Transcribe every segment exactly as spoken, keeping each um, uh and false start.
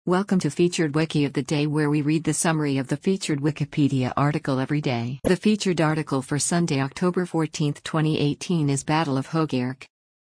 Welcome to Featured Wiki of the Day, where we read the summary of the featured Wikipedia article every day. The featured article for Sunday, October fourteenth, twenty eighteen is Battle of Hogaerk.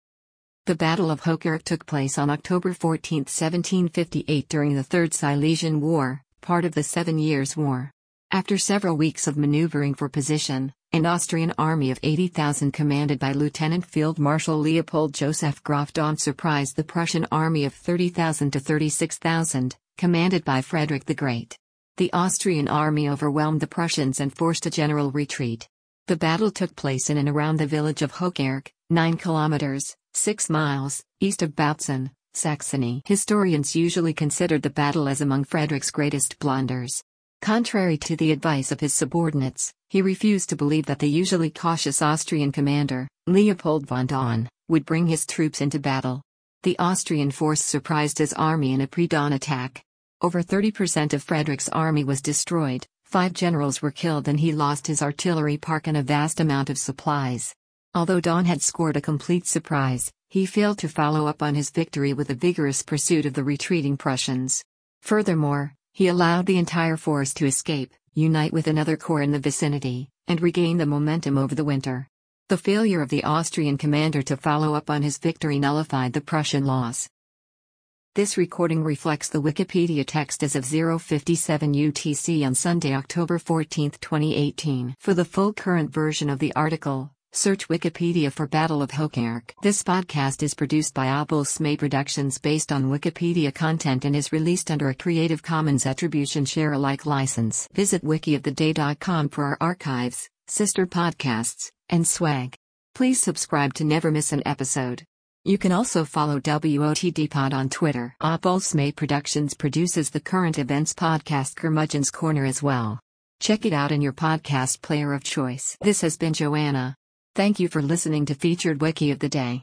The Battle of Hogaerk took place on October fourteenth, seventeen fifty-eight during the Third Silesian War, part of the Seven Years' War. After several weeks of maneuvering for position, an Austrian army of eighty thousand commanded by Lieutenant Field Marshal Leopold Joseph Graf Daun surprised the Prussian army of thirty thousand to thirty-six thousand, commanded by Frederick the Great. The Austrian army overwhelmed the Prussians and forced a general retreat. The battle took place in and around the village of Hogaerk, nine kilometers, six miles, east of Bautzen, Saxony. Historians usually considered the battle as among Frederick's greatest blunders. Contrary to the advice of his subordinates, he refused to believe that the usually cautious Austrian commander, Leopold von Daun, would bring his troops into battle. The Austrian force surprised his army in a pre-dawn attack. Over thirty percent of Frederick's army was destroyed, five generals were killed, and he lost his artillery park and a vast amount of supplies. Although Daun had scored a complete surprise, he failed to follow up on his victory with a vigorous pursuit of the retreating Prussians. Furthermore, he allowed the entire force to escape, unite with another corps in the vicinity, and regain the momentum over the winter. The failure of the Austrian commander to follow up on his victory nullified the Prussian loss. This recording reflects the Wikipedia text as of zero fifty-seven U T C on Sunday, October fourteenth, twenty eighteen. For the full current version of the article, search Wikipedia for Battle of Hogaerk. This podcast is produced by Abel-Smay Productions based on Wikipedia content and is released under a Creative Commons Attribution Share Alike license. Visit wiki of the day dot com for our archives, sister podcasts, and swag. Please subscribe to never miss an episode. You can also follow W O T D Pod on Twitter. Abel-Smay Productions produces the current events podcast Curmudgeon's Corner as well. Check it out in your podcast player of choice. This has been Joanna. Thank you for listening to Featured Wiki of the Day.